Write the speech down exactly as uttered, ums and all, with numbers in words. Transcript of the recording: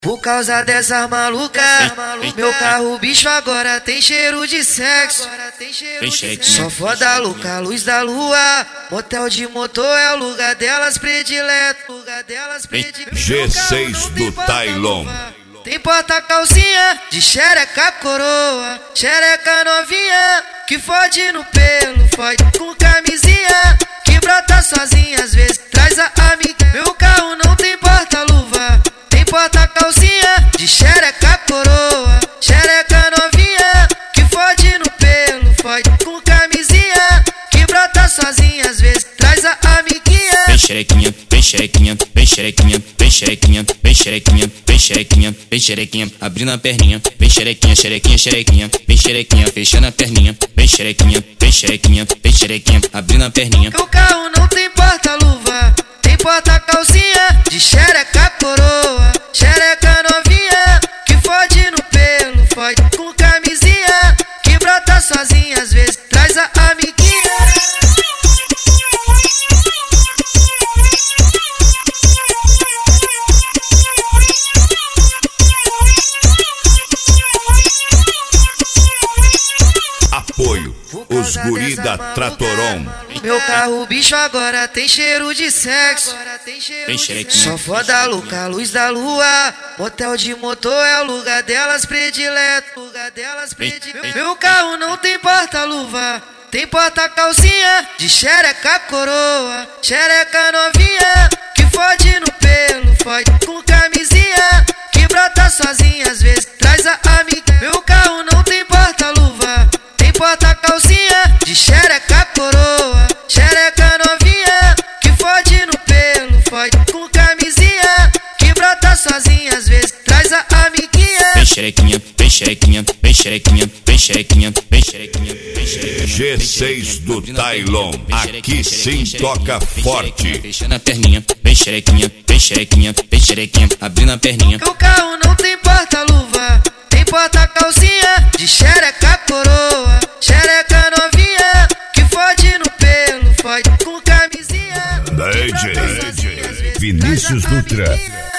Por causa dessas malucas, meu carro bicho agora tem cheiro de sexo. Só foda louca, luz da lua, motel de motor é o lugar delas predileto. G seis do Tylon. Tem porta-calcinha de xereca coroa, xereca novinha, que fode no pelo, fode com camisinha, que brota sozinha, às vezes traz a amiga. Meu carro não tem porta-luva, tem porta-calcinha de xereca coroa, xereca novinha, que fode no pelo, fode com camisinha, que brota sozinha, às vezes traz a amiguinha. Vem xerequinha, vem xerequinha, vem xerequinha, vem xerequinha, vem xerequinha, vem xerequinha, vem xerequinha, abrindo a perninha, vem xerequinha, xerequinha, xerequinha, vem xerequinha, fechando a perninha, vem xerequinha, vem xerequinha, vem xerequinha, abrindo a perninha. Meu carro não tem porta-luva, tem porta-calcinha de xereca coroa, xereca novinha, que fode no pelo, fode com camisinha, que brota sozinha, às vezes traz a amiguinha. Apoio, os guri da Tratoron. Meu carro bicho agora tem cheiro de sexo. Vem xerequinha, Só foda louca, luz da lua, motel de motor é o lugar delas predileto. Meu carro não tem porta-luva, tem porta-calcinha de xereca coroa, xereca novinha, que fode no pelo, fode com camisinha, que brota sozinha, às vezes traz a amiga. Meu carro não tem porta-luva, tem porta-calcinha de xereca coroa, xereca novinha, que fode no pelo, fode com camisinha, que brota sozinha, às vezes traz a amiguinha. vem xerequinha, vem xerequinha, vem xerequinha, vem xerequinha, vem xerequinha, vem xerequinha. G seis do Tylon, aqui sim toca forte. Fechando a perninha, vem xerequinha, vem xerequinha, vem xerequinha, abrindo a perninha. Meu carro não tem porta-luva, tem porta-calcinha de xereca coroa, xereca novinha, que fode no pelo, fode com camisinha. D J Vinícius Dutra.